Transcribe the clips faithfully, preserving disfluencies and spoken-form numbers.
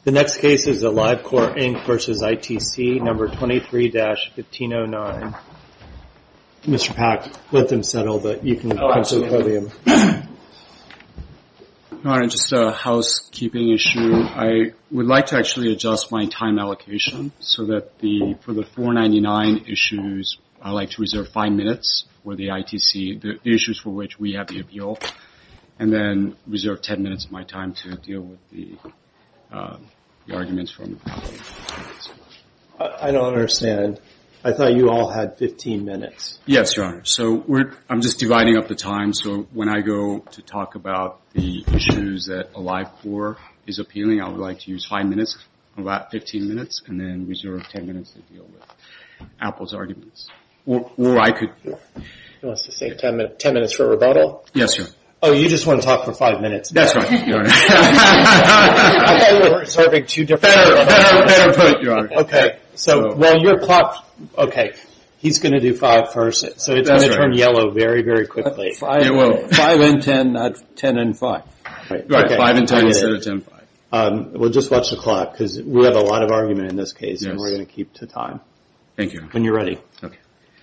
The next case is AliveCor Incorporated versus I T C, number twenty-three dash fifteen oh nine. Mister Pack, let them settle, but you can oh, come to the podium. Your Honor, just a housekeeping issue. I would like to actually adjust my time allocation so that the for the four ninety-nine issues, I'd like to reserve five minutes for the I T C, the, the issues for which we have the appeal, and then reserve ten minutes of my time to deal with the uh, the arguments from the I don't understand. I thought you all had fifteen minutes. Yes, Your Honor. So we're, I'm just dividing up the time. So when I go to talk about the issues that AliveCor is appealing, I would like to use five minutes, about fifteen minutes, and then reserve ten minutes to deal with Apple's arguments. Or, or I could... He wants to say ten, minute, ten minutes for rebuttal? Yes, Your Honor. Oh, you just want to talk for five minutes. That's right, Your Honor. I thought you were reserving two different... Better, better, better put, Your Honor. Okay. So, so well, your clock... Okay. He's going to do five first, so it's going to right. turn yellow very, very quickly. Uh, five, it will. Five and ten, not ten and five. Right, right okay. five and ten instead of ten five. Um, we'll just watch the clock because we have a lot of argument in this case, yes. and we're going to keep to time. Thank you. When you're ready. Okay.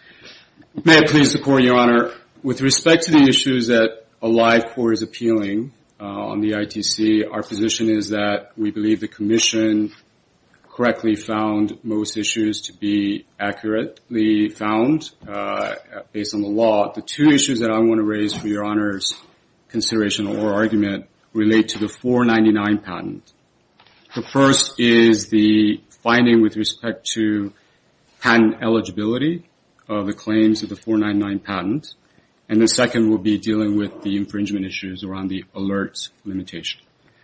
May it please the Court, Your Honor, with respect to the issues that AliveCor is appealing uh, on the I T C, our position is that we believe the Commission correctly found most issues to be accurately found uh, based on the law. The two issues that I want to raise for Your Honor's consideration or argument relate to the four ninety-nine patent. The first is the finding with respect to patent eligibility of the claims of the four ninety-nine patent, and the second will be dealing with the infringement issues around the alert limitation.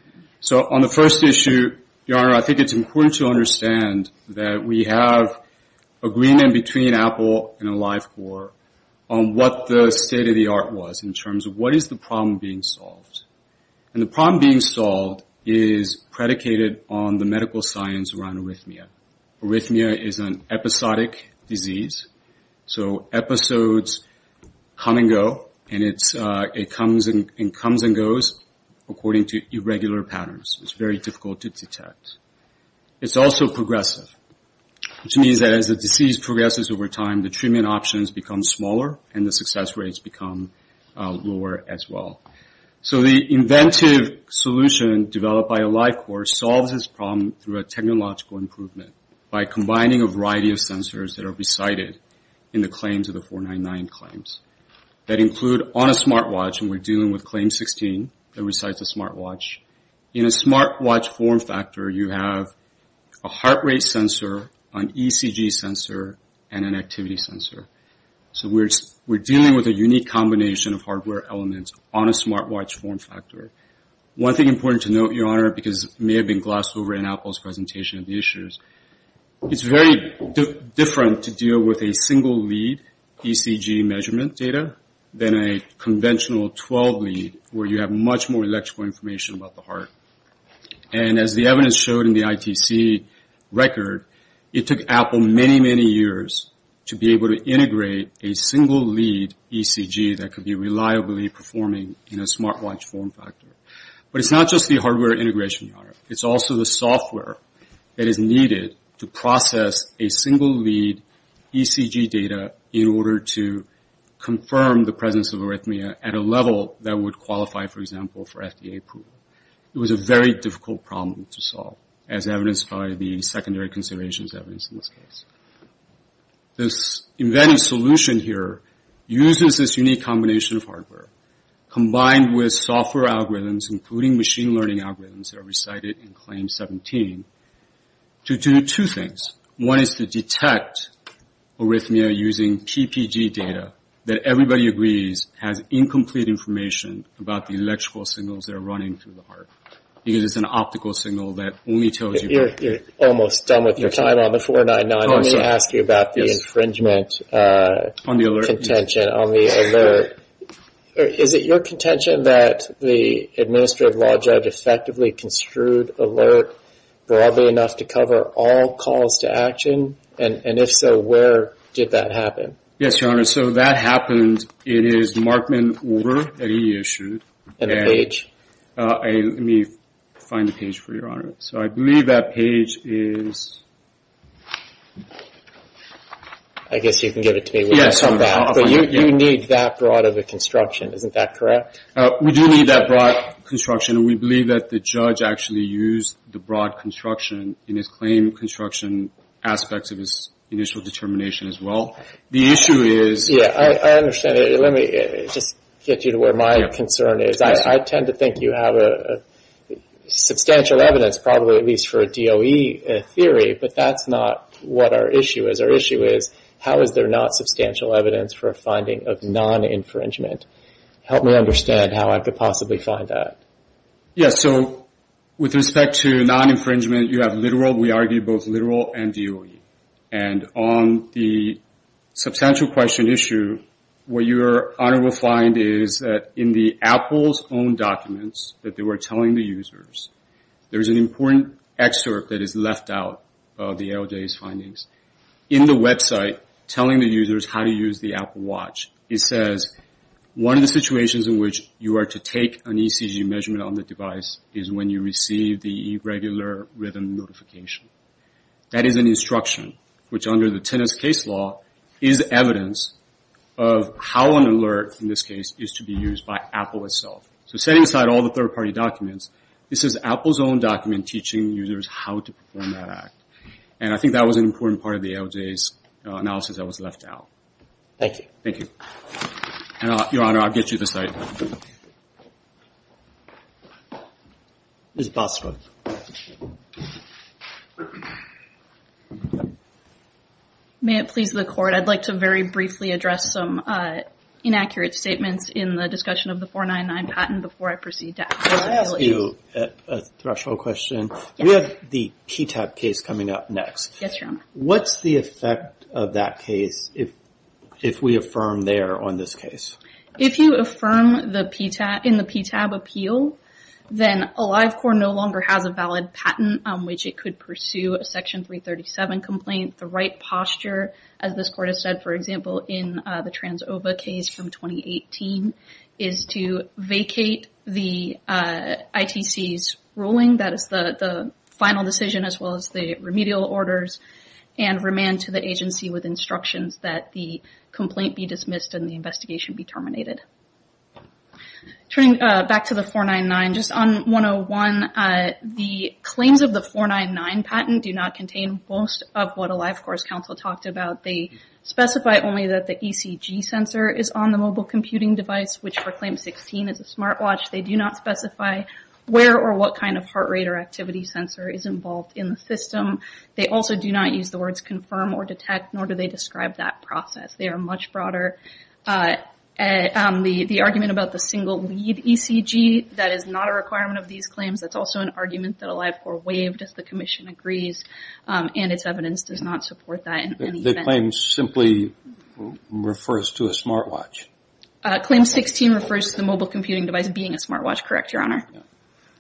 So on the first issue, Your Honor, I think it's important to understand that we have agreement between Apple and AliveCor on what the state of the art was in terms of what is the problem being solved. And the problem being solved is predicated on the medical science around arrhythmia. Arrhythmia is an episodic disease, so episodes come and go, and it's uh, it comes and, and comes and goes according to irregular patterns. It's very difficult to detect. It's also progressive, which means that as the disease progresses over time, the treatment options become smaller and the success rates become uh, lower as well. So the inventive solution developed by AliveCor solves this problem through a technological improvement by combining a variety of sensors that are recited in the claims of the four ninety-nine claims that include on a smartwatch, and we're dealing with Claim sixteen, that recites a smartwatch. In a smartwatch form factor, you have a heart rate sensor, an E C G sensor, and an activity sensor. So we're we're dealing with a unique combination of hardware elements on a smartwatch form factor. One thing important to note, Your Honor, because it may have been glossed over in Apple's presentation of the issues, it's very di- different to deal with a single lead E C G measurement data than a conventional twelve lead where you have much more electrical information about the heart. And as the evidence showed in the I T C record, it took Apple many, many years to be able to integrate a single lead E C G that could be reliably performing in a smartwatch form factor. But it's not just the hardware integration, Your Honor. It's also the software that is needed to process a single lead E C G data in order to confirm the presence of arrhythmia at a level that would qualify, for example, for F D A approval. It was a very difficult problem to solve, as evidenced by the secondary considerations evidence in this case. This inventive solution here uses this unique combination of hardware combined with software algorithms, including machine learning algorithms that are recited in Claim seventeen, to do two things. One is to detect arrhythmia using P P G data that everybody agrees has incomplete information about the electrical signals that are running through the heart, because it's an optical signal that only tells you... You're, you're almost done with your time on the four ninety-nine. Oh, Let me sorry. ask you about the yes. infringement uh, on the alert, contention, yes. on the alert. Is it your contention that the administrative law judge effectively construed alert broadly enough to cover all calls to action? And, and if so, where did that happen? Yes, Your Honor. So that happened in his Markman order that he issued. And the page? Uh, I, let me find the page for Your Honor. So I believe that page is... I guess you can give it to me when yes, you come back. I'll, I'll but you, it, yeah. you need that broad of a construction, isn't that correct? Uh, we do need that broad construction, and we believe that the judge actually used the broad construction in his claim construction aspects of his initial determination as well. The issue is... Yeah, I, I understand it. Let me uh, just get you to where my yeah. concern is. Yes, I, I tend to think you have a, a substantial evidence, probably at least for a D O E uh, theory, but that's not what our issue is. Our issue is, how is there not substantial evidence for a finding of non-infringement? Help me understand how I could possibly find that. Yeah, so with respect to non-infringement, you have literal, we argue both literal and D O E. And on the substantial question issue, what Your Honor will find is that in the Apple's own documents that they were telling the users, there's an important excerpt that is left out of the A L J's findings. In the website, telling the users how to use the Apple Watch, it says one of the situations in which you are to take an E C G measurement on the device is when you receive the irregular rhythm notification. That is an instruction, which under the tennis case law is evidence of how an alert, in this case, is to be used by Apple itself. So setting aside all the third-party documents, this is Apple's own document teaching users how to perform that act. And I think that was an important part of the A L J's uh, analysis that was left out. Thank you. Thank you. And uh, Your Honor, I'll get you the site. Miz Bostwick. May it please the Court, I'd like to very briefly address some uh, inaccurate statements in the discussion of the four ninety-nine patent before I proceed to Can I ask you a, a threshold question? Yes. We have the P TAB case coming up next. Yes, Your Honor. What's the effect of that case if if we affirm there on this case? If you affirm the P TAB in the P TAB appeal, then AliveCore no longer has a valid patent on which it could pursue a Section three thirty-seven complaint. The right posture, as this Court has said, for example, in uh, the Transova case from twenty eighteen, is to vacate the uh, I T C's ruling, that is the, the final decision as well as the remedial orders, and remand to the agency with instructions that the complaint be dismissed and the investigation be terminated. Turning uh, back to the four ninety-nine, just on one oh one, uh, the claims of the four ninety-nine patent do not contain most of what AliveCore's counsel talked about. They specify only that the E C G sensor is on the mobile computing device, which for Claim sixteen is a smartwatch. They do not specify where or what kind of heart rate or activity sensor is involved in the system. They also do not use the words confirm or detect, nor do they describe that process. They are much broader. Uh, Uh, um, the, the argument about the single lead E C G, that is not a requirement of these claims. That's also an argument that AliveCore waived, as the Commission agrees, um, and its evidence does not support that in the, any the event. The claim simply refers to a smartwatch. Uh, claim sixteen refers to the mobile computing device being a smartwatch, correct, Your Honor? Yeah.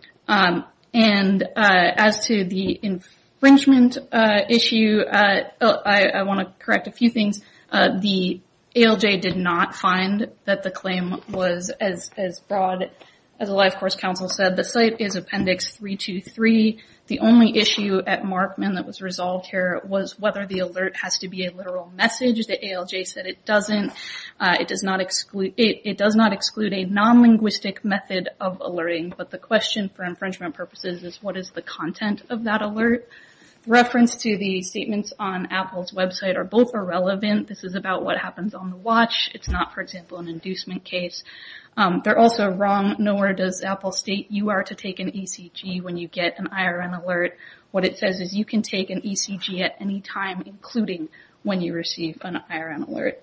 Um, and uh, as to the infringement uh, issue, uh, oh, I, I want to correct a few things. Uh, the A L J did not find that the claim was as, as broad as AliveCore's counsel said. The site is Appendix three twenty-three. The only issue at Markman that was resolved here was whether the alert has to be a literal message. The A L J said it doesn't. Uh, it does not exclude, it, it does not exclude a non-linguistic method of alerting, but the question for infringement purposes is what is the content of that alert? Reference to the statements on Apple's website are both irrelevant. This is about what happens on the watch. It's not, for example, an inducement case. Um, they're also wrong. Nowhere does Apple state you are to take an E C G when you get an I R N alert. What it says is you can take an E C G at any time, including when you receive an I R N alert.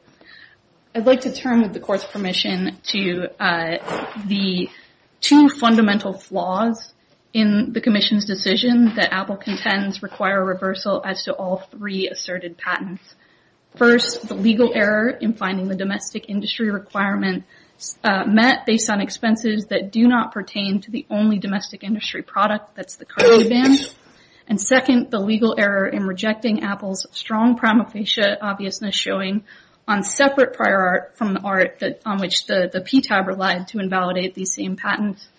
I'd like to turn, with the Court's permission, to uh, the two fundamental flaws in the Commission's decision that Apple contends require reversal as to all three asserted patents. First, the legal error in finding the domestic industry requirement uh, met based on expenses that do not pertain to the only domestic industry product, that's the cardio band. And second, the legal error in rejecting Apple's strong prima facie obviousness showing on separate prior art from the art that on which the, the P TAB relied to invalidate these same patents.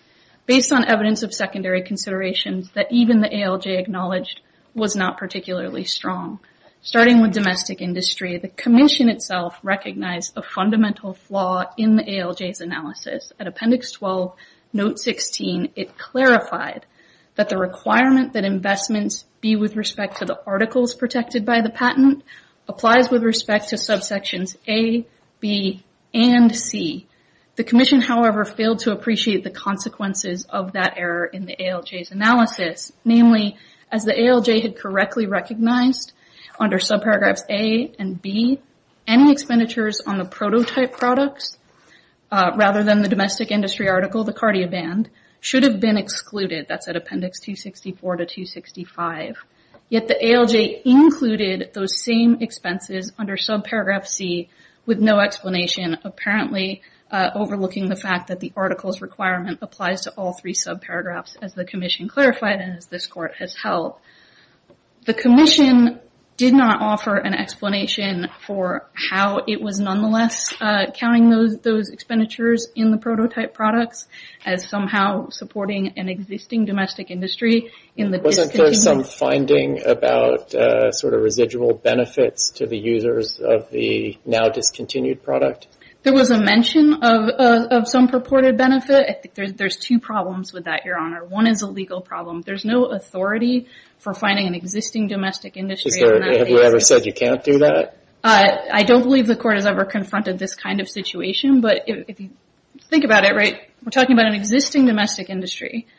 based on evidence of secondary considerations that even the A L J acknowledged was not particularly strong. Starting with domestic industry, the Commission itself recognized a fundamental flaw in the A L J's analysis. At Appendix twelve, Note sixteen, it clarified that the requirement that investments be with respect to the articles protected by the patent applies with respect to subsections A, B, and C. The Commission, however, failed to appreciate the consequences of that error in the A L J's analysis. Namely, as the A L J had correctly recognized, under subparagraphs A and B, any expenditures on the prototype products, uh, rather than the domestic industry article, the Cardia band, should have been excluded. That's at Appendix two sixty-four to two sixty-five. Yet the A L J included those same expenses under subparagraph C with no explanation, apparently uh, overlooking the fact that the article's requirement applies to all three subparagraphs, as the Commission clarified and as this Court has held. The Commission did not offer an explanation for how it was nonetheless uh, counting those those expenditures in the prototype products as somehow supporting an existing domestic industry in the Wasn't there some finding about uh, sort of residual benefits to the users of the now discontinued product? There was a mention of uh, of some purported benefit. I think there's there's two problems with that, Your Honor. One is a legal problem. There's no authority for finding an existing domestic industry. Is there, on that have basis. you ever said you can't do that? Uh, I don't believe the Court has ever confronted this kind of situation, but if, if you think about it, right, we're talking about an existing domestic industry,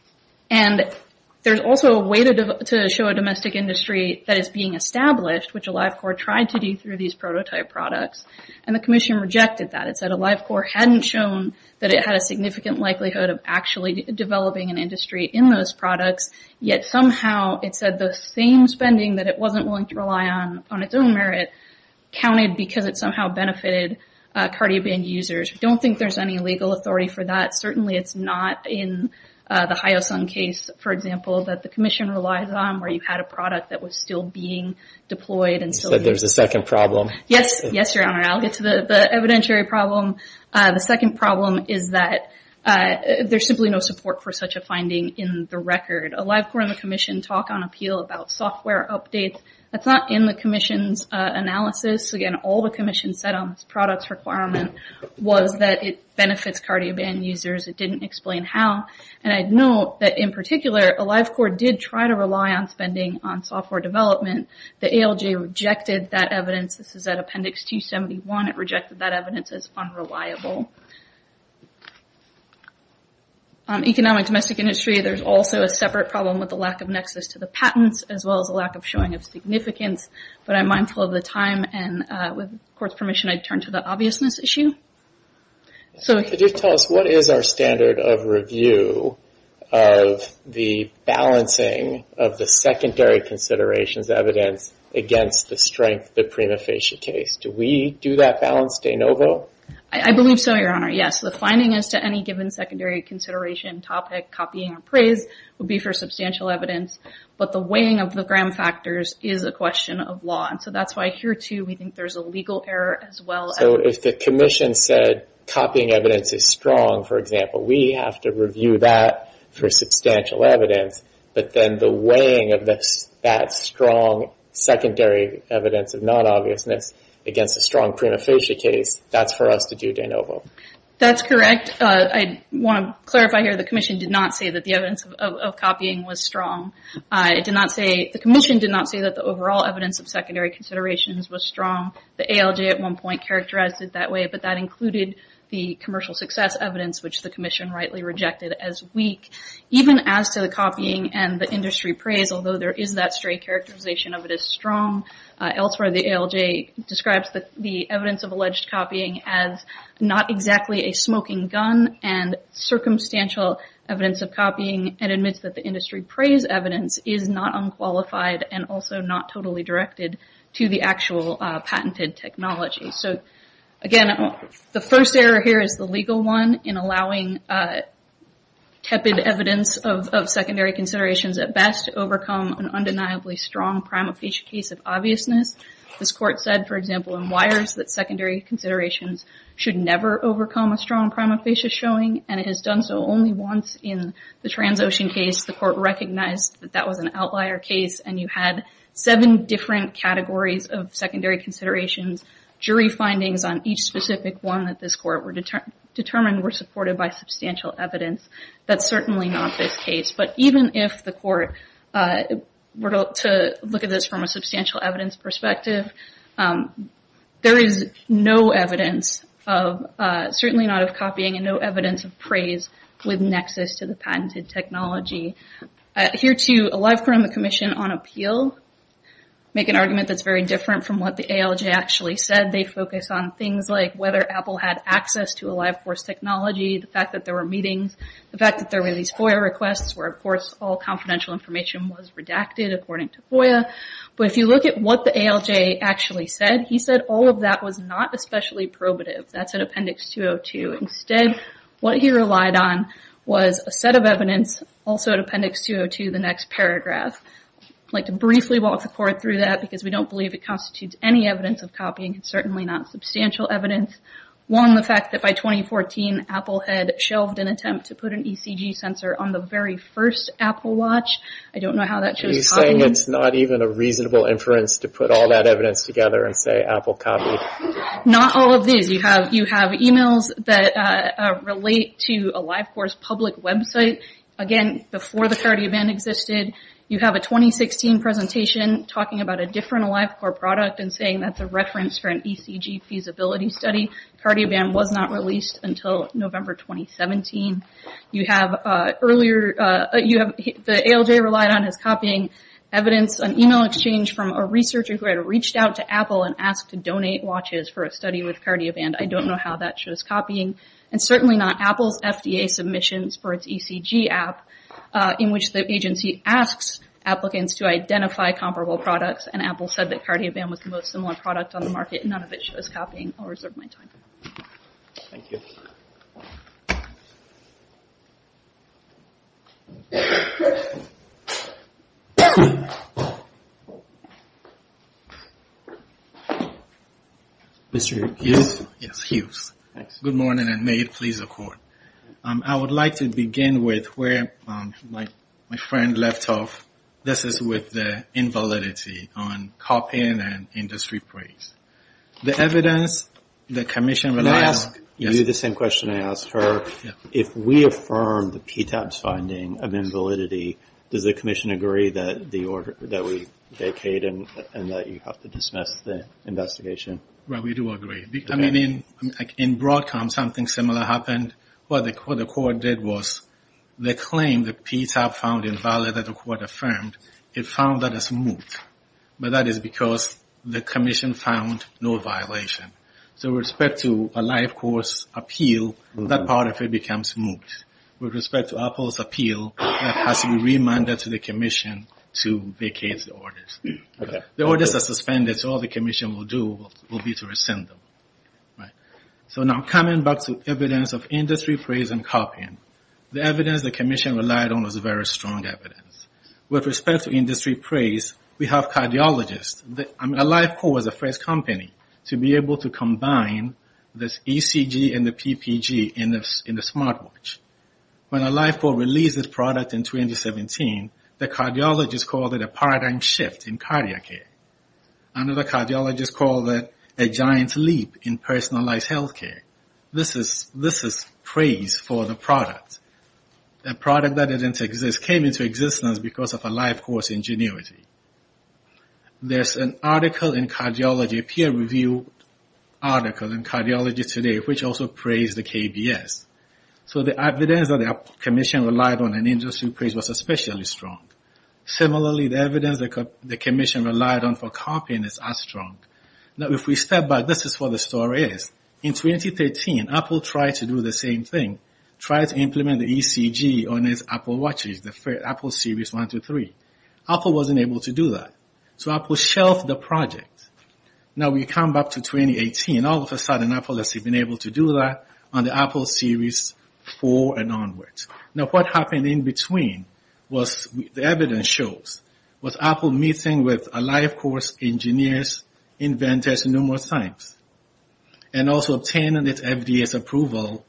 and there's also a way to, de- to show a domestic industry that is being established, which AliveCore tried to do through these prototype products, and the Commission rejected that. It said AliveCore hadn't shown that it had a significant likelihood of actually de- developing an industry in those products, yet somehow it said the same spending that it wasn't willing to rely on on its own merit counted because it somehow benefited uh, Cardia band users. I don't think there's any legal authority for that. Certainly it's not in Uh, the Hyosung case, for example, that the Commission relies on, where you had a product that was still being deployed and you still said being... there's a second problem. Yes, yes, Your Honor. I'll get to the, the evidentiary problem. Uh, the second problem is that uh, there's simply no support for such a finding in the record. AliveCore and the Commission talk on appeal about software updates. That's not in the Commission's uh, analysis. Again, all the Commission said on this product's requirement was that it benefits Cardia band users. It didn't explain how. And I'd note that in particular, AliveCore did try to rely on spending on software development. The A L J rejected that evidence. This is at Appendix two seventy-one. It rejected that evidence as unreliable. Um, economic domestic industry, there's also a separate problem with the lack of nexus to the patents, as well as a lack of showing of significance. But I'm mindful of the time, and uh, with the Court's permission, I'd turn to the obviousness issue. So, could you tell us what is our standard of review of the balancing of the secondary considerations evidence against the strength of the prima facie case? Do we do that balance de novo? I believe so, Your Honor, yes. The finding as to any given secondary consideration, topic, copying, or praise would be for substantial evidence, but the weighing of the Graham factors is a question of law. And so that's why here, too, we think there's a legal error as well. So if the Commission said copying evidence is strong, for example, we have to review that for substantial evidence, but then the weighing of this, that strong secondary evidence of non-obviousness against a strong prima facie case, that's for us to do de novo. That's correct. Uh, I want to clarify here, the Commission did not say that the evidence of, of, of copying was strong. Uh, it did not say, the Commission did not say that the overall evidence of secondary considerations was strong. The A L J at one point characterized it that way, but that included the commercial success evidence, which the Commission rightly rejected as weak. Even as to the copying and the industry praise, although there is that stray characterization of it as strong, uh, elsewhere the A L J describes the, the evidence of alleged copying as not exactly a smoking gun and circumstantial evidence of copying, and admits that the industry praise evidence is not unqualified and also not totally directed to the actual uh, patented technology. So again, the first error here is the legal one in allowing uh, tepid evidence of, of secondary considerations at best to overcome an undeniably strong prima facie case of obviousness. This court said, for example, in Wires that secondary considerations should never overcome a strong prima facie showing, and it has done so only once in the Transocean case. The court recognized that that was an outlier case, and you had seven different categories of secondary considerations, jury findings on each specific one that this court were deter- determined were supported by substantial evidence. That's certainly not this case. But even if the court uh, were to, to look at this from a substantial evidence perspective, um, there is no evidence of, uh, certainly not of copying, and no evidence of praise with nexus to the patented technology. Uh, here too, AliveCore and the Commission on Appeal make an argument that's very different from what the A L J actually said. They focus on things like whether Apple had access to AliveCore's technology, the fact that there were meetings, the fact that there were these FOIA requests where, of course, all confidential information was redacted according to FOIA. But if you look at what the A L J actually said, he said all of that was not especially probative. That's in Appendix two oh two. Instead, what he relied on was a set of evidence, also at Appendix two oh two, the next paragraph. I'd like to briefly walk the court through that because we don't believe it constitutes any evidence of copying. It's certainly not substantial evidence. One, the fact that by twenty fourteen, Apple had shelved an attempt to put an E C G sensor on the very first Apple Watch. I don't know how that shows He's copying. saying it's not even a reasonable inference to put all that evidence together and say Apple copied. Not all of these. You have you have emails that uh, uh, relate to AliveCore's public website. Again, before the Cardioband existed. You have a twenty sixteen presentation talking about a different AliveCore product and saying that's a reference for an E C G feasibility study. Cardioband was not released until November twenty seventeen. You have uh, earlier, uh, you have the A L J relied on as copying evidence, an email exchange from a researcher who had reached out to Apple and asked to donate watches for a study with Cardioband. I don't know how that shows copying, and certainly not Apple's F D A submissions for its E C G app. Uh, in which the agency asks applicants to identify comparable products, and Apple said that Cardioband was the most similar product on the market. None of it shows copying. I'll reserve my time. Thank you. Mister Hughes? Yes, Hughes. Thanks. Good morning, and may it please the court. Um, I would like to begin with where um, my my friend left off. This is with the invalidity on copying and industry praise. The evidence the commission Can relied I ask on. you Yes. the same question I asked her? Yeah. If we affirm the P T A B's finding of invalidity, does the commission agree that the order that we vacate and and that you have to dismiss the investigation? Well, we do agree. Be- I Okay. mean, in like in Broadcom, something similar happened. What the, what the court did was the claim the P T A B found invalid that the court affirmed, it found that as moot. But that is because the commission found no violation. So with respect to AliveCore's appeal, mm-hmm. that part of it becomes moot. With respect to Apple's appeal, that has to be remanded to the commission to vacate the orders. Okay. The orders are suspended, so all the commission will do will, will be to rescind them. Right. So now coming back to evidence of industry praise and copying, the evidence the commission relied on was very strong evidence. With respect to industry praise, we have cardiologists. The, I mean, AliveCore was the first company to be able to combine this E C G and the P P G in the, in the smartwatch. When AliveCore released its product in twenty seventeen, the cardiologists called it a paradigm shift in cardiac care. Another cardiologist called it a giant leap in personalized healthcare. This is, this is praise for the product. A product that didn't exist came into existence because of AliveCore's ingenuity. There's an article in Cardiology, a peer-reviewed article in Cardiology Today, which also praised the K B S. So the evidence that the commission relied on in industry praise was especially strong. Similarly, the evidence that the commission relied on for copying is as strong. Now, if we step back, this is what the story is. In twenty thirteen, Apple tried to do the same thing, tried to implement the E C G on its Apple Watches, the first Apple Series one to three. Apple wasn't able to do that. So Apple shelved the project. Now we come back to twenty eighteen. All of a sudden, Apple has been able to do that on the Apple Series four and onwards. Now, what happened in between was, the evidence shows, was Apple meeting with AliveCore's engineers, inventors numerous times, and also obtaining its F D A's approval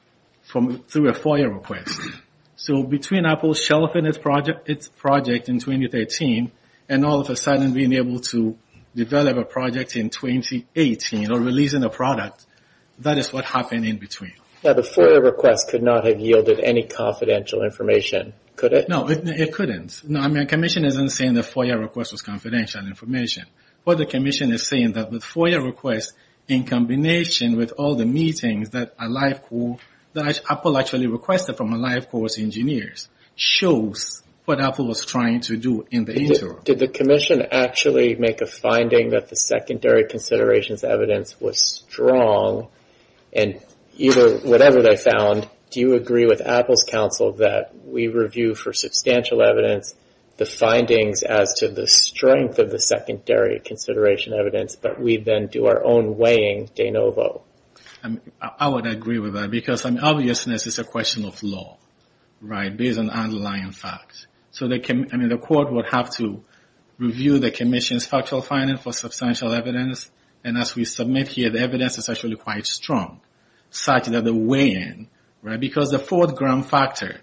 from through a FOIA request. So between Apple shelving its project, its project in twenty thirteen, and all of a sudden being able to develop a project in twenty eighteen or releasing a product, that is what happened in between. Now, the FOIA request could not have yielded any confidential information, could it? No, it, it couldn't. No, I mean, the Commission isn't saying the FOIA request was confidential information. What the Commission is saying that with FOIA requests, in combination with all the meetings that AliveCore, that Apple actually requested from AliveCore's engineers, shows what Apple was trying to do in the did, interim. Did the Commission actually make a finding that the secondary considerations evidence was strong? And either, whatever they found, do you agree with Apple's counsel that we review for substantial evidence the findings as to the strength of the secondary consideration evidence, but we then do our own weighing de novo? I mean, I would agree with that because, I mean, obviousness is a question of law, right, based on underlying facts. So the, I mean, the court would have to review the Commission's factual finding for substantial evidence, and as we submit here, the evidence is actually quite strong, such that the weigh-in, right, because the fourth ground factor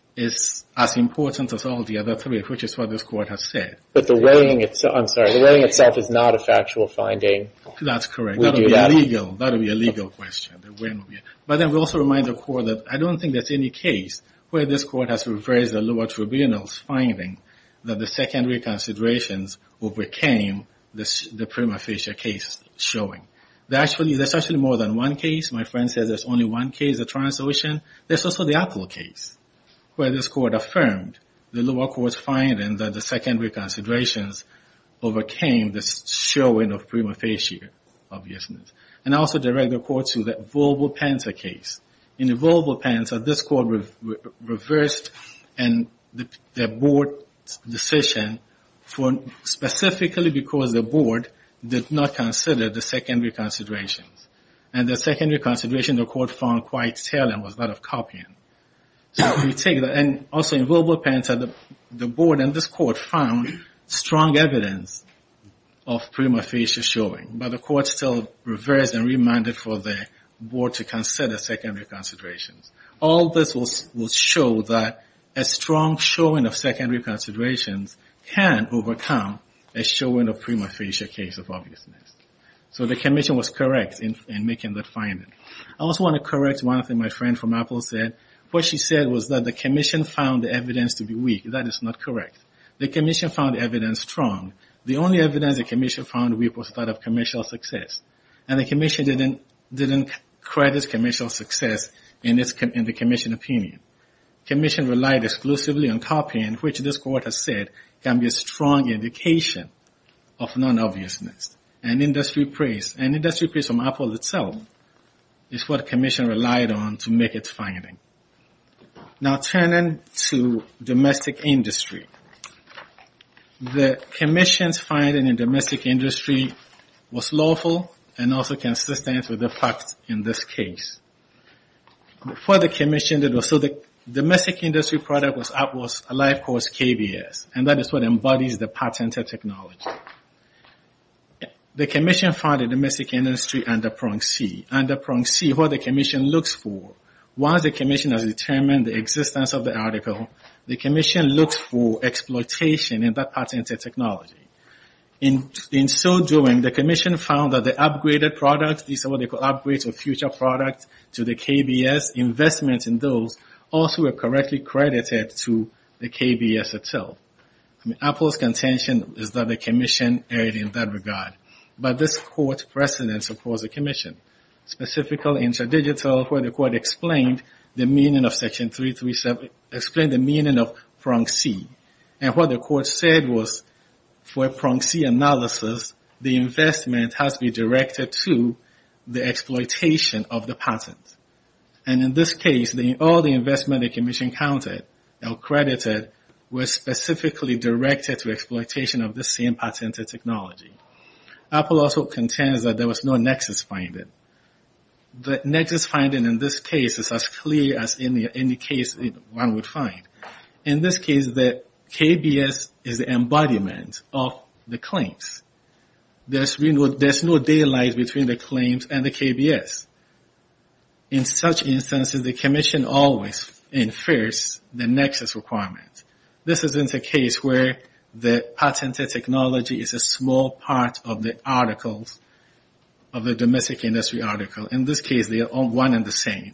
is as important as all the other three, which is what this court has said. But the weighing itself, I'm sorry, the weighing itself is not a factual finding. That's correct. We That would do be that. a legal, that would be a legal question. The weighing would be. But then we also remind the court that I don't think there's any case where this court has reversed the lower tribunal's finding that the secondary considerations overcame the, the prima facie case showing. There actually, there's actually more than one case. My friend says there's only one case, the Transocean. There's also the Apple case, where this court affirmed the lower court's finding that the secondary considerations overcame the showing of prima facie obviousness. And I also direct the court to the Volvo Penta case. In the Volvo Penta, this court re- re- reversed and the, the board's decision for specifically because the board did not consider the secondary considerations. And the secondary consideration the court found quite telling was that of copying. So if we take that, and also in Volvo Penta, the, the board and this court found strong evidence of prima facie showing, but the court still reversed and remanded for the board to consider secondary considerations. All this will, will show that a strong showing of secondary considerations can overcome a showing of prima facie case of obviousness. So the Commission was correct in, in making that finding. I also want to correct one thing my friend from Apple said. What she said was that the Commission found the evidence to be weak. That is not correct. The Commission found the evidence strong. The only evidence the Commission found weak was that of commercial success. And the Commission didn't, didn't credit commercial success in its, in the Commission opinion. Commission relied exclusively on copying, which this court has said can be a strong indication of non-obviousness. And industry praise, and industry praise from Apple itself is what Commission relied on to make its finding. Now turning to domestic industry. The Commission's finding in domestic industry was lawful and also consistent with the facts in this case. What the Commission did was, so the domestic industry product was, was AliveCore's K B S, and that is what embodies the patented technology. The Commission found the domestic industry under prong C. Under prong C, what the Commission looks for, once the Commission has determined the existence of the article, the Commission looks for exploitation in that patented technology. In, in so doing, the Commission found that the upgraded products, these are what they call upgrades of future products to the K B S, investments in those also were correctly credited to the K B S itself. I mean, Apple's contention is that the Commission erred in that regard. But this court precedent supports the Commission, specifically Interdigital, where the court explained the meaning of Section three thirty-seven, explained the meaning of prong C. And what the court said was, for a prong C analysis, the investment has to be directed to the exploitation of the patent. And in this case, the, all the investment the Commission counted or credited were specifically directed to exploitation of the same patented technology. Apple also contends that there was no nexus finding. the nexus finding in this case is as clear as any, any case one would find. In this case, the K B S is the embodiment of the claims. There's no, there's no daylight between the claims and the K B S. In such instances, the Commission always infers the nexus requirement. This isn't a case where the patented technology is a small part of the articles of the domestic industry article. In this case, they are all one and the same.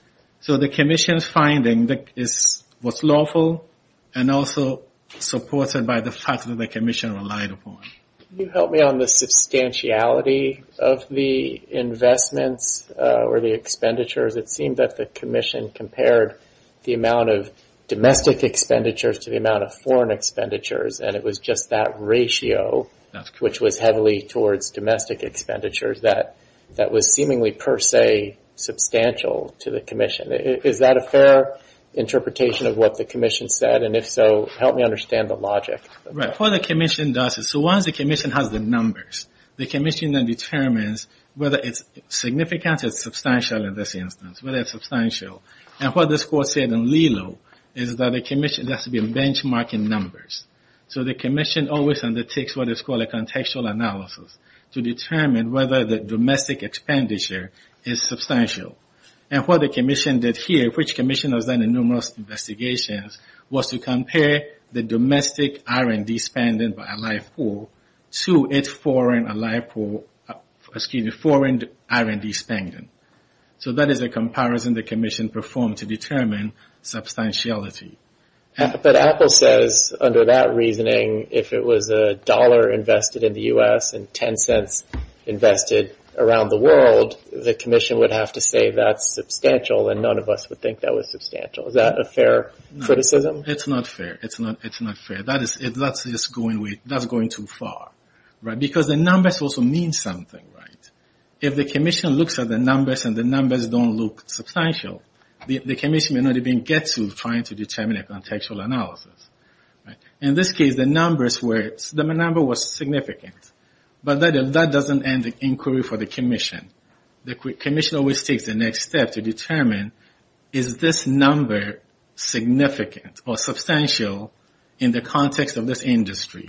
So the Commission's finding that is was lawful and also supported by the fact that the Commission relied upon. Can you help me on the substantiality of the investments uh, or the expenditures? It seemed that the Commission compared the amount of domestic expenditures to the amount of foreign expenditures, and it was just that ratio, which was heavily towards domestic expenditures, that that was seemingly per se substantial to the Commission. Is that a fair interpretation of what the Commission said? And if so, help me understand the logic. Right. What the Commission does is, so once the Commission has the numbers, the Commission then determines whether it's significant or substantial in this instance, whether it's substantial. And what this court said in Lilo is that the Commission has to be benchmarking numbers. So the Commission always undertakes what is called a contextual analysis to determine whether the domestic expenditure is substantial. And what the Commission did here, which Commission has done in numerous investigations, was to compare the domestic R and D spending by AlivePool to its foreign AlivePool, uh, excuse me, foreign R and D spending. So that is a comparison the Commission performed to determine substantiality. And but Apple says, under that reasoning, if it was a dollar invested in the U S and ten cents invested around the world, the Commission would have to say that's substantial, and none of us would think that was substantial. Is that a fair no, criticism? It's not fair. It's not. It's not fair. That is. It, that's just going way. That's going too far, right? Because the numbers also mean something, right? If the Commission looks at the numbers and the numbers don't look substantial, the, the Commission may not even get to trying to determine a contextual analysis, right? In this case, the numbers were the number was significant. But that, that doesn't end the inquiry for the Commission. The Commission always takes the next step to determine, is this number significant or substantial in the context of this industry,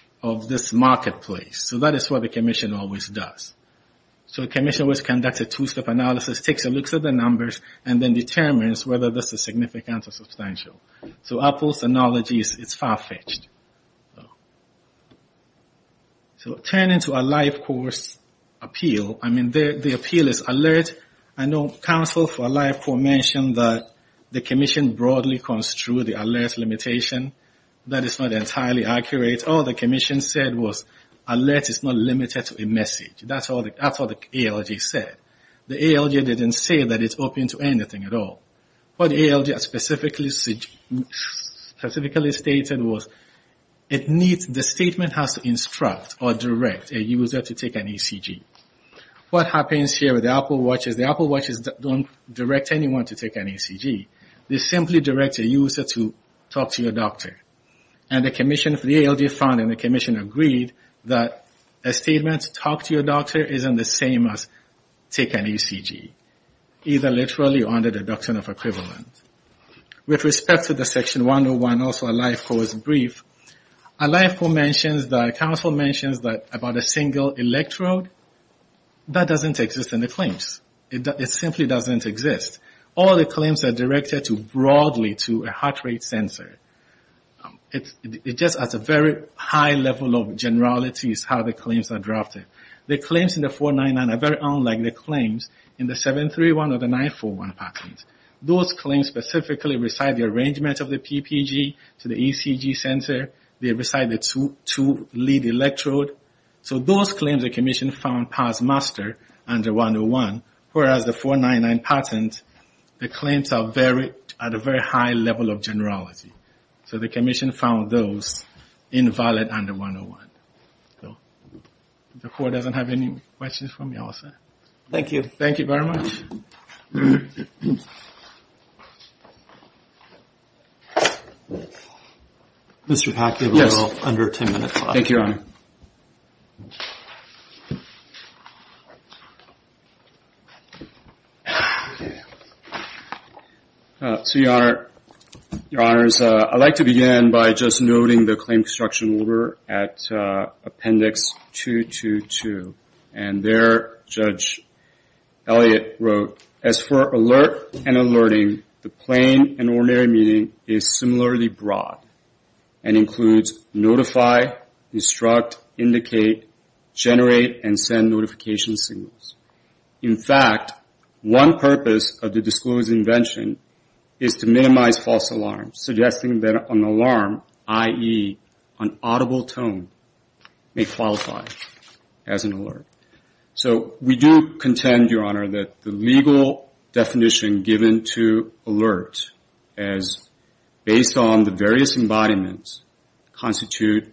of this marketplace? So that is what the Commission always does. So the Commission always conducts a two-step analysis, takes a look at the numbers, and then determines whether this is significant or substantial. So Apple's analogy is it's far-fetched. So turning to a live course appeal, I mean, the, the appeal is alert. I know counsel for Live Court mentioned that the Commission broadly construed the alert limitation. That is not entirely accurate. All the Commission said was alert is not limited to a message. That's all the, that's all the A L J said. The A L J didn't say that it's open to anything at all. What the A L J specifically, specifically stated was, it needs, the statement has to instruct or direct a user to take an E C G. What happens here with the Apple Watch is the Apple Watches don't direct anyone to take an E C G. They simply direct a user to talk to your doctor. And the Commission, the A L J found and the Commission agreed that a statement, talk to your doctor, isn't the same as take an E C G, either literally or under the doctrine of equivalence. With respect to the Section one oh one, also a live course brief, AliveCo mentions that, counsel mentions that about a single electrode, that doesn't exist in the claims. It, it simply doesn't exist. All the claims are directed to broadly to a heart rate sensor. Um, it, it, it just at a very high level of generality is how the claims are drafted. The claims in the four ninety-nine are very unlike the claims in the seven thirty-one or the nine forty-one patents. Those claims specifically recite the arrangement of the P P G to the E C G sensor. They recite the two, two lead electrode. So those claims the Commission found pass muster under one oh one, whereas the four ninety-nine patent, the claims are very, at a very high level of generality. So the Commission found those invalid under one oh one. So if the Court doesn't have any questions for me, I'll say. Thank you. Thank you very much. Mister Pack, you have a yes. little under ten minutes left. Thank you, Your Honor. Uh, so, Your Honor, Your Honors, uh, I'd like to begin by just noting the claim construction order at uh, Appendix two twenty-two. And there, Judge Elliott wrote, as for alert and alerting, the plain and ordinary meaning is similarly broad and includes notify, instruct, indicate, generate, and send notification signals. In fact, one purpose of the disclosed invention is to minimize false alarms, suggesting that an alarm, that is an audible tone, may qualify as an alert. So we do contend, Your Honor, that the legal definition given to alert as based on the various embodiments constitute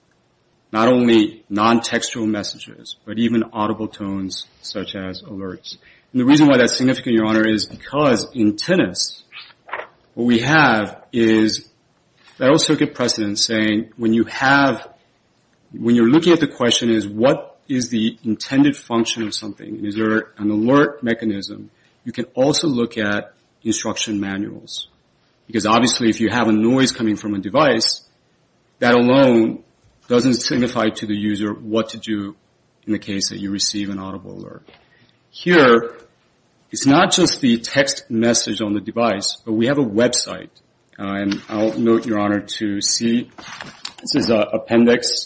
not only non-textual messages, but even audible tones such as alerts. And the reason why that's significant, Your Honor, is because in tennis, what we have is Federal Circuit precedent saying when you have, when you're looking at the question is what is the intended function of something? Is there an alert mechanism? You can also look at instruction manuals. Because obviously if you have a noise coming from a device, that alone doesn't signify to the user what to do in the case that you receive an audible alert. Here, it's not just the text message on the device, but we have a website. Uh, and I'll note, Your Honor, to see, this is uh, Appendix,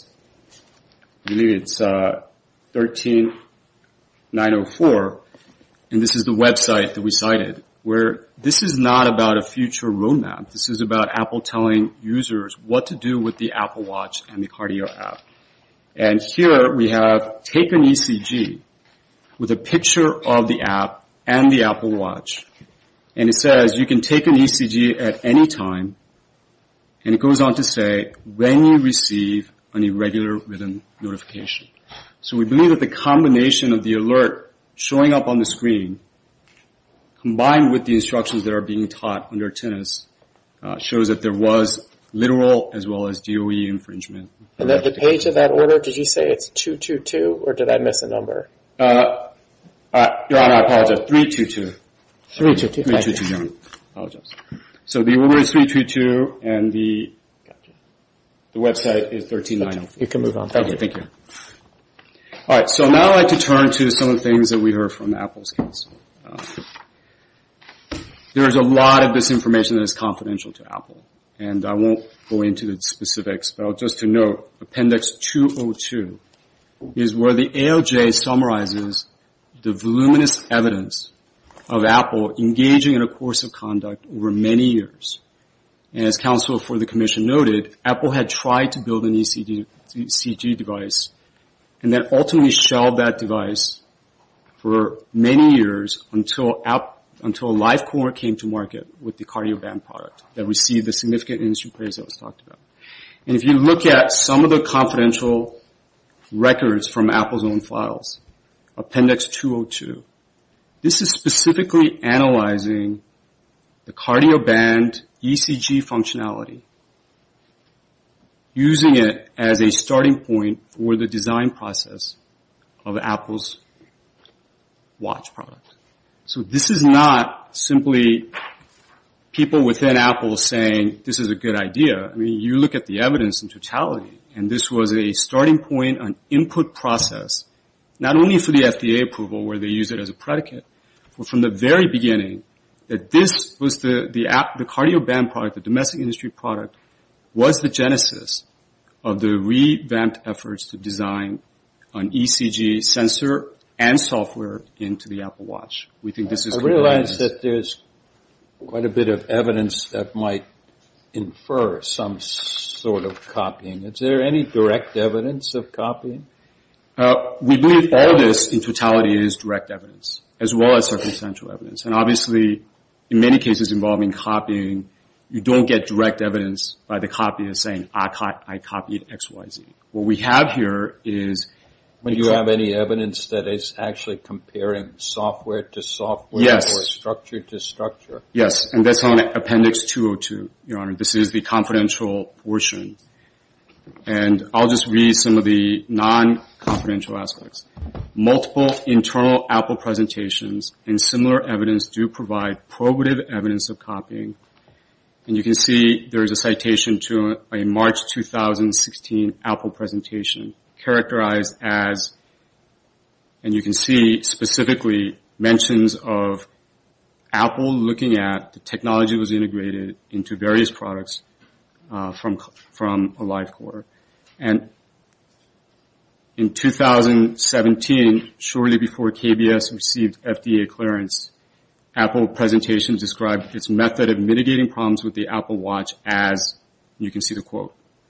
I believe it's uh, thirteen nine oh four, and this is the website that we cited, where this is not about a future roadmap. This is about Apple telling users what to do with the Apple Watch and the Cardio app. And here we have take an E C G with a picture of the app and the Apple Watch. And it says you can take an E C G at any time, and it goes on to say when you receive an irregular rhythm notification. So we believe that the combination of the alert showing up on the screen combined with the instructions that are being taught under tennis uh, shows that there was literal as well as D O E infringement. And the, the page of that order, did you say it's two twenty-two, or did I miss a number? Uh, uh, Your Honor, I apologize. three twenty-two. three twenty-two. three twenty-two, Your Honor. I apologize. So the order is three twenty-two, and the gotcha. the website is thirteen nine oh four. You can move on. Thank okay, you. Thank you. All right, so now I'd like to turn to some of the things that we heard from Apple's counsel. Uh, there's a lot of this information that is confidential to Apple, and I won't go into the specifics, but just to note, Appendix two oh two is where the A L J summarizes the voluminous evidence of Apple engaging in a course of conduct over many years. And as counsel for the commission noted, Apple had tried to build an E C G device and then ultimately shelved that device for many years until App, until LiveCore came to market with the CardioBand product that received the significant industry praise that was talked about. And if you look at some of the confidential records from Apple's own files, Appendix two oh two, this is specifically analyzing the CardioBand E C G functionality, using it as a starting point for the design process of Apple's watch product. So this is not simply people within Apple saying this is a good idea. I mean, you look at the evidence in totality, and this was a starting point, an input process, not only for the F D A approval where they use it as a predicate, but from the very beginning that this was the, the app, the CardioBand product, the domestic industry product, was the genesis of the revamped efforts to design an E C G sensor and software into the Apple Watch. We think this is... I realize that there's quite a bit of evidence that might infer some sort of copying. Is there any direct evidence of copying? Uh, we believe all this in totality is direct evidence, as well as circumstantial evidence. And obviously, in many cases involving copying, you don't get direct evidence by the copyer saying, I, co- I copied X Y Z. What we have here is... Do you have any evidence that is actually comparing software to software yes. or structure to structure? Yes, and that's on Appendix two oh two, Your Honor. This is the confidential portion. And I'll just read some of the non-confidential aspects. multiple internal Apple presentations and similar evidence do provide probative evidence of copying. And you can see there is a citation to a, a March two thousand sixteen Apple presentation characterized as, and you can see specifically mentions of Apple looking at the technology that was integrated into various products uh, from from AliveCore. And in two thousand seventeen, shortly before K B S received F D A clearance, Apple presentations described its method of mitigating problems with the Apple Watch as, you can see the quote.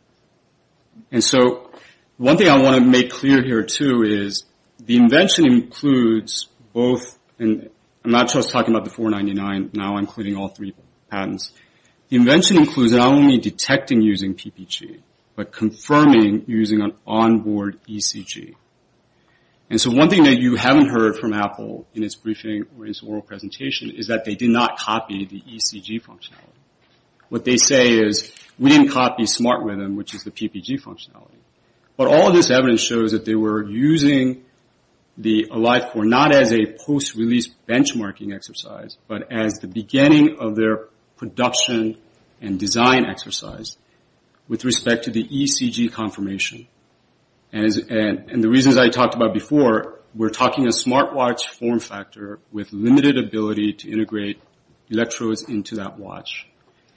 And so one thing I want to make clear here too is the invention includes both, and I'm not just talking about the four ninety-nine, now I'm including all three patents. The invention includes not only detecting using P P G, but confirming using an onboard E C G. And so one thing that you haven't heard from Apple in its briefing or its oral presentation is that they did not copy the E C G functionality. What they say is, we didn't copy Smart Rhythm, which is the P P G functionality. But all of this evidence shows that they were using the AliveCore not as a post-release benchmarking exercise, but as the beginning of their production and design exercise with respect to the E C G confirmation. And, as, and, and the reasons I talked about before, we're talking a smartwatch form factor with limited ability to integrate electrodes into that watch.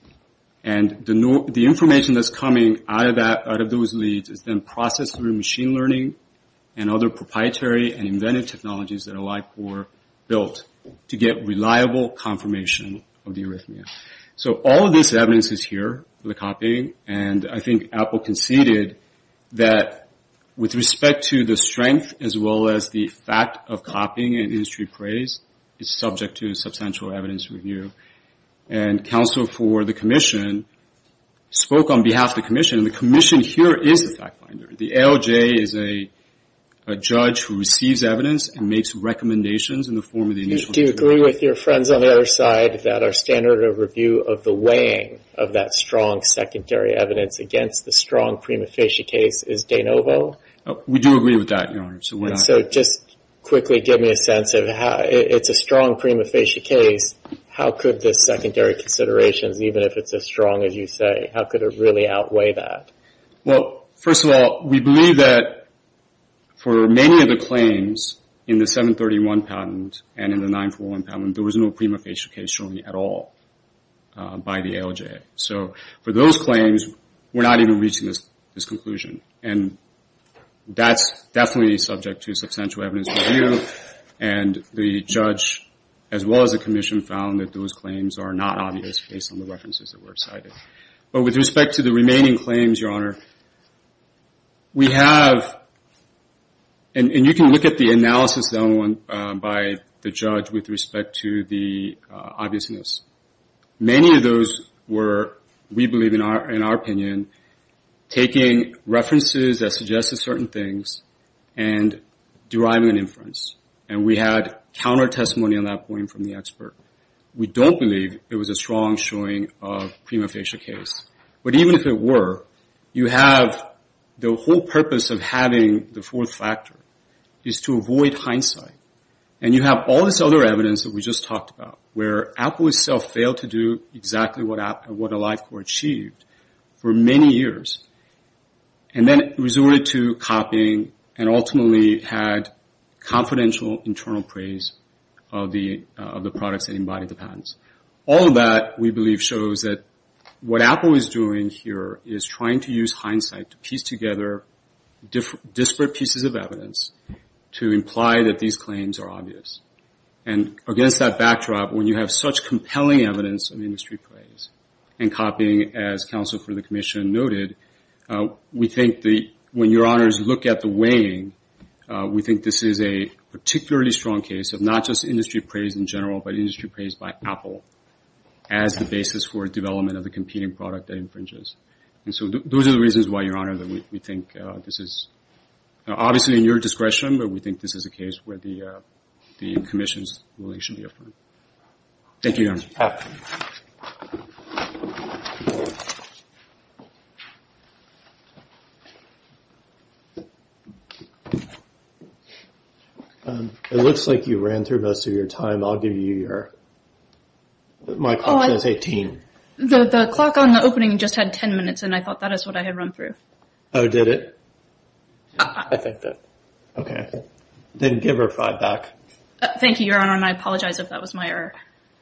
And the, no, the information that's coming out of that, out of those leads is then processed through machine learning and other proprietary and inventive technologies that AliveCore built to get reliable confirmation of the arrhythmia. So all of this evidence is here for the copying, and I think Apple conceded that with respect to the strength as well as the fact of copying and industry praise, it's subject to substantial evidence review. And counsel for the commission spoke on behalf of the commission, and the commission here is the fact finder. The A L J is a, a judge who receives evidence and makes recommendations in the form of the initial. Do you agree with your friends on the other side that our standard of review of the weighing of that strong secondary evidence against the strong prima facie case is de novo? Oh, we do agree with that, Your Honor. So we're and not. So just quickly give me a sense of how it's a strong prima facie case. How could the secondary considerations, even if it's as strong as you say, how could it really outweigh that? Well, first of all, we believe that for many of the claims in the seven thirty-one patent and in the nine forty-one patent, there was no prima facie case showing at all uh, by the A L J. So for those claims, we're not even reaching this, this conclusion. And that's definitely subject to substantial evidence review, and the judge as well as the commission found that those claims are not obvious based on the references that were cited. But with respect to the remaining claims, Your Honor, we have, and, and you can look at the analysis done uh, by the judge with respect to the uh, obviousness. Many of those were, we believe in our, in our opinion, taking references that suggested certain things and deriving an inference. And we had counter testimony on that point from the expert. We don't believe it was a strong showing of prima facie case. But even if it were, you have the whole purpose of having the fourth factor is to avoid hindsight. And you have all this other evidence that we just talked about, where Apple itself failed to do exactly what App, what AliveCore achieved for many years, and then resorted to copying and ultimately had confidential internal praise of the uh, of the products that embody the patents. All of that, we believe, shows that what Apple is doing here is trying to use hindsight to piece together diff- disparate pieces of evidence to imply that these claims are obvious. And against that backdrop, when you have such compelling evidence of industry praise and copying, as counsel for the commission noted, uh, we think the when Your Honors look at the weighing, Uh, we think this is a particularly strong case of not just industry praise in general, but industry praise by Apple as the basis for development of the competing product that infringes. And so th- those are the reasons why, Your Honor, that we, we think uh, this is uh, obviously in your discretion, but we think this is a case where the uh, the commission's ruling should be affirmed. Thank you, Your Honor. Um, it looks like you ran through most of your time. I'll give you your, my clock Oh, I- says eighteen. The the clock on the opening just had ten minutes, and I thought that is what I had run through. Oh, did it? I think that. Okay. Then give her five back. Uh, thank you, Your Honor, and I apologize if that was my error.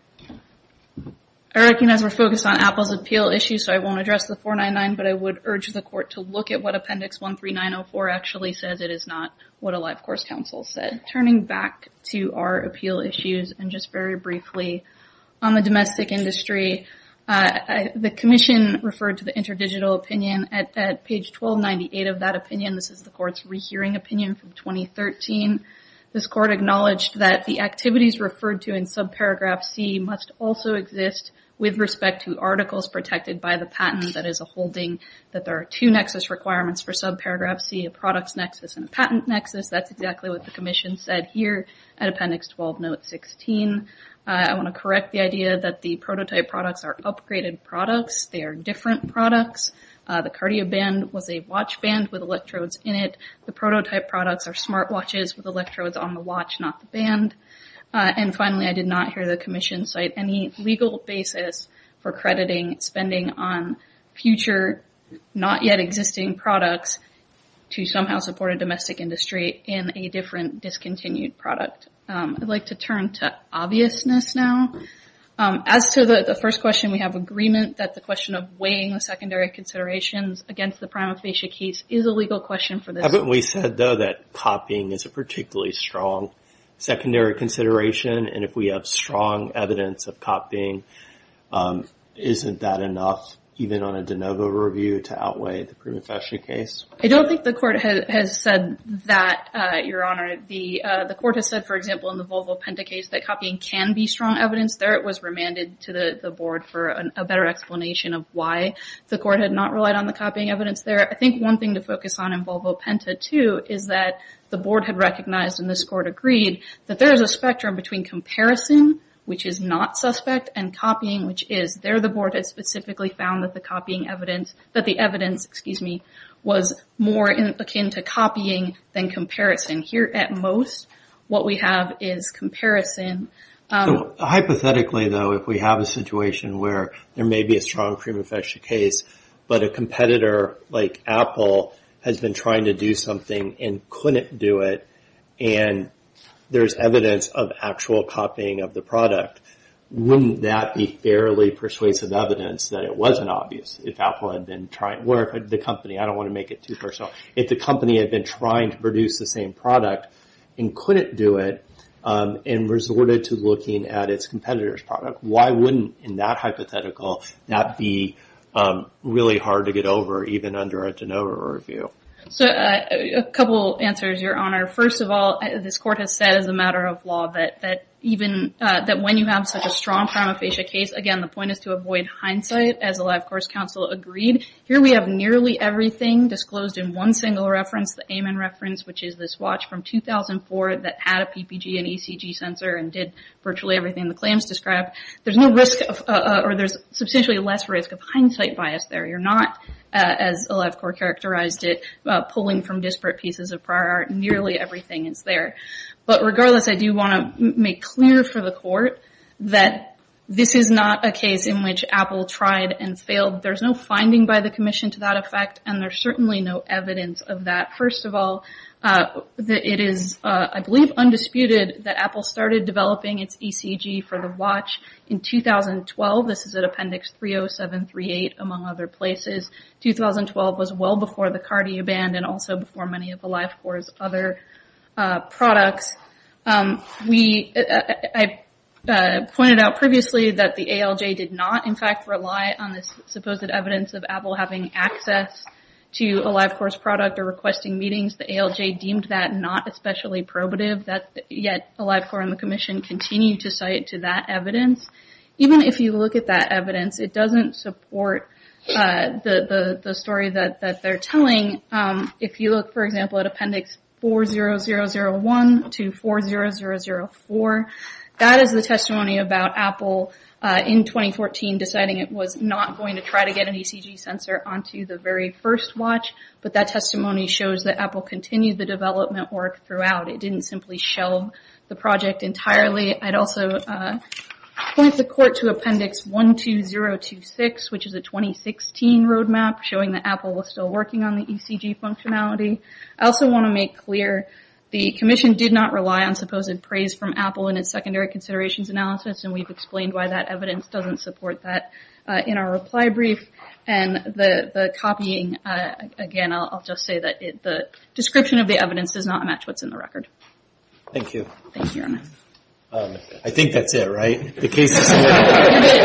I recognize we're focused on Apple's appeal issue, so I won't address the four ninety-nine, but I would urge the court to look at what Appendix one three nine oh four actually says. It is not what a live course counsel said. Turning back to our appeal issues, and just very briefly on the domestic industry, uh, I, the commission referred to the interdigital opinion at, at page twelve ninety-eight of that opinion. This is the court's rehearing opinion from twenty thirteen. This court acknowledged that the activities referred to in subparagraph C must also exist with respect to articles protected by the patent. That is a holding that there are two nexus requirements for subparagraph C, a products nexus and a patent nexus. That's exactly what the commission said here at Appendix twelve, Note sixteen. Uh, I want to correct the idea that the prototype products are upgraded products. They are different products. Uh, the Cardia band was a watch band with electrodes in it. The prototype products are smartwatches with electrodes on the watch, not the band. Uh, and finally, I did not hear the commission cite any legal basis for crediting spending on future, not yet existing products to somehow support a domestic industry in a different discontinued product. Um, I'd like to turn to obviousness now. Um, as to the, the first question, we have agreement that the question of weighing the secondary considerations against the prima facie case is a legal question for this. Haven't we said, though, that copying is a particularly strong secondary consideration, and if we have strong evidence of copying, um, isn't that enough, even on a de novo review, to outweigh the prima facie case? I don't think the court has, has said that, uh, Your Honor. The uh, the court has said, for example, in the Volvo Penta case, that copying can be strong evidence. There it was remanded to the, the board for an, a better explanation of why the court had not relied on the copying evidence there. I think one thing to focus on in Volvo Penta, too, is that the board had recognized, and this court agreed, that there is a spectrum between comparison, which is not suspect, and copying, which is. There the board had specifically found that the copying evidence, that the evidence, excuse me, was more in, akin to copying than comparison. Here at most, what we have is comparison. Um, so hypothetically, though, if we have a situation where there may be a strong prima facie case, but a competitor like Apple has been trying to do something and couldn't do it, and there's evidence of actual copying of the product, wouldn't that be fairly persuasive evidence that it wasn't obvious if Apple had been trying, or if the company, I don't want to make it too personal, if the company had been trying to produce the same product and couldn't do it, um, and resorted to looking at its competitor's product, why wouldn't, in that hypothetical, that be um, really hard to get over, even under a de novo review? So uh, a couple answers, Your Honor. First of all, this court has said as a matter of law that that even uh, that when you have such a strong prima facie case, again, the point is to avoid hindsight, as the Live Course Counsel agreed. Here we have nearly everything disclosed in one single reference, the Amen reference, which is this watch from two thousand four that had a P P G and E C G sensor and did virtually everything the claims described. There's no risk of, uh, uh, or there's substantially less risk of hindsight bias there. You're not, uh, as Live Court characterized it, uh, pulling from disparate pieces of prior art. Nearly everything is there. But regardless, I do want to make clear for the court that this is not a case in which Apple tried and failed. There's no finding by the commission to that effect, and there's certainly no evidence of that. First of all, uh, the, it is, uh, I believe, undisputed that Apple started developing its E C G for the watch in two thousand twelve. This is at Appendix three oh seven three eight, among other places. two thousand twelve was well before the Cardia band and also before many of the LiveCore's other uh, products. Um, we, uh, I, Uh, pointed out previously that the A L J did not, in fact, rely on this supposed evidence of Apple having access to a Live Course product or requesting meetings. The A L J deemed that not especially probative, that yet a Live Core and the Commission continue to cite to that evidence. Even if you look at that evidence, it doesn't support uh, the, the, the story that, that they're telling. Um, if you look, for example, at Appendix four zero zero zero one to four zero zero zero four, That is the testimony about Apple uh, in twenty fourteen deciding it was not going to try to get an E C G sensor onto the very first watch, but that testimony shows that Apple continued the development work throughout. It didn't simply shelve the project entirely. I'd also uh, point the court to Appendix one two zero two six, which is a twenty sixteen roadmap showing that Apple was still working on the E C G functionality. I also want to make clear the Commission did not rely on supposed praise from Apple in its secondary considerations analysis, and we've explained why that evidence doesn't support that uh, in our reply brief. And the, the copying, uh, again, I'll, I'll just say that it, the description of the evidence does not match what's in the record. Thank you. Thank you, Your Honor. Um, I think that's it, right? The case is submitted.